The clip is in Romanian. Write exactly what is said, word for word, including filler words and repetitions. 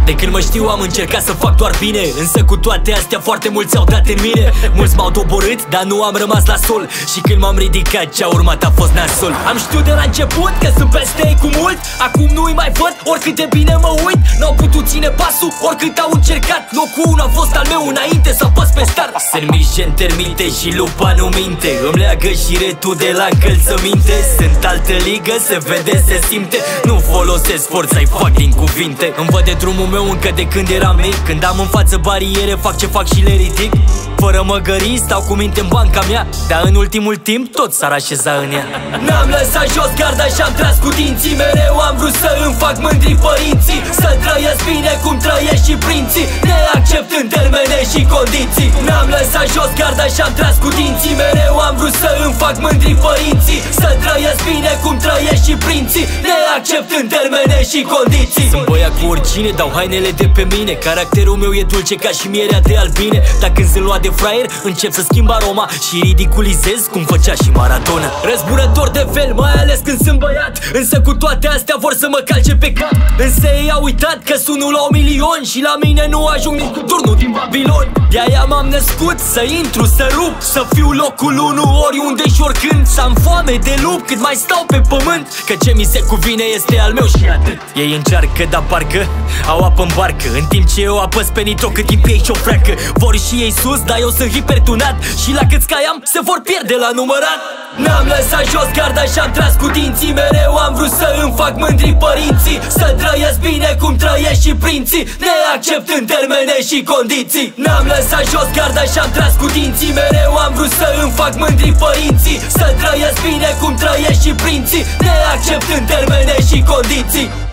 De când mă știu am încercat să fac doar bine, însă cu toate astea foarte mulți au dat în mine. Mulți m-au doborât, dar nu am rămas la sol. Și când m-am ridicat, ce-a urmat a fost nasol. Am știut de la început că sunt peste ei cu mult. Acum nu-i mai văd, oricât de bine mă uit. N-au putut ține pasul, oricât au încercat. Locul unu a fost al meu înainte să apăs pe start. Sunt mici termite și lupa nu minte. Îmi leagă și retul de la încălțăminte. Sunt altă ligă, se vede, se simte. Nu folosesc forța-i fac din cuvinte. Îmi văd de drumul meu încă de când eram mic. Când am în față bariere, fac ce fac și le ridic. Fără măgării, stau cu minte în banca mea. Dar în ultimul timp tot s-ar așeza în ea. N-am lăsat jos garda și-am tras cu dinții. Mereu am vrut să îmi fac mândri părinții. Să trăiesc bine cum trăiesc și prinții, neacceptând termene și condiții. N-am lăsat jos garda și-am tras cu dinții. Mereu am vrut să îmi fac mândri părinții. Să trăiesc bine cum trăiesc și prinții, neacceptând termene și condiții. Sunt băiat cu oricine, dau hainele de pe mine. Caracterul meu e dulce ca și mierea de albine. Dar când sunt luat de fraier, încep să schimb aroma și ridiculizez cum făcea și Maradona. Răzburător de fel, mai ales când sunt băiat. Însă cu toate astea vor să mă calce pe cap. Însă ei au uitat că sunt unul la un milion și la mine nu ajung nici cu turnul din Babilon. De-aia m-am născut să intru, să rup, să fiu locul unu oriunde și oricând. Să am foame de lup cât mai stau pe pământ, că ce mi se cuvine este al meu și atât. Ei încearcă, dar parcă au apă în barcă, în timp ce eu apăs pe nitro cât timp ei și-o freacă. Vor și ei sus, dar eu sunt hipertunat și la câți cai am se vor pierde la numărat. N-am lăsat jos garda și-am tras cu dinții. Mereu am vrut să îmi fac mândri părinții. Să trăiesc bine cum trăiesc și prinții, neacceptând termene și condiții. N-am lăsat jos garda și-am tras cu dinții. Mereu am vrut să îmi fac mândri părinții. Să trăiesc bine cum trăiesc și prinții, neacceptând termene și condiții.